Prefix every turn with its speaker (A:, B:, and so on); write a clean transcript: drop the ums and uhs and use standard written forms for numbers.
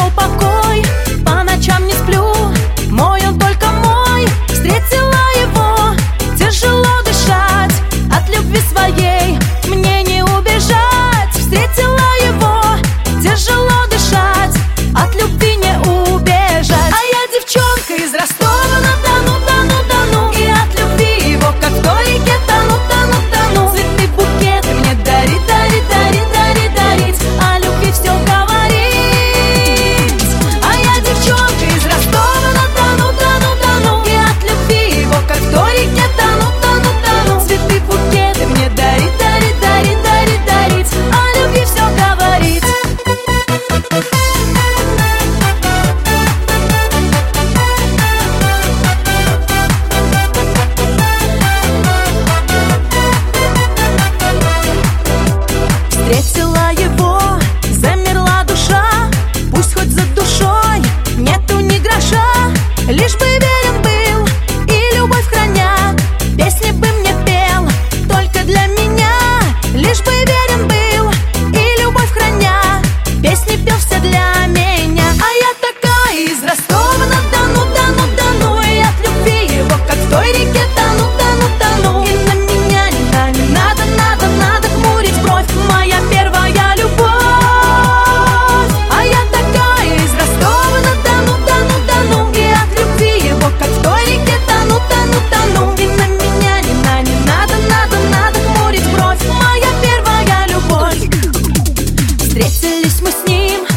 A: мой покой. По ночам не сплю, мой он только мой. Встретила его, тяжело дышать, от любви своей мне не убежать. Встретила его, тяжело дышать, от любви не убежать. А я девчонка из Ростова-на-Дону, Дону. И от любви его, как в той реке, тону. Цветы, букеты мне дарит, дарить, о любви все говорит. А я девчонка из Ростова-на-Дону, Дону. И от любви его, как в той реке, тону. Цветы, букеты мне дарит, дарить, о любви все говорит. Встретила его, замерла душа, пусть хоть за душой нету ни гроша, лишь бы верен был и любовь храня, песни бы мне пел только для меня. Лишь бы верен был и любовь храня, песни пел все для меня. А я такая из Ростова-на-Дону, Дону. И от любви его, как в той реке, тону. И на меня не надо хмурить бровь, моя первая любовь. А я такая из Ростова-на-Дону, Дону. И от любви его, как в той реке, тону. И на меня не надо хмурить бровь, моя первая любовь. Встретились мы с ним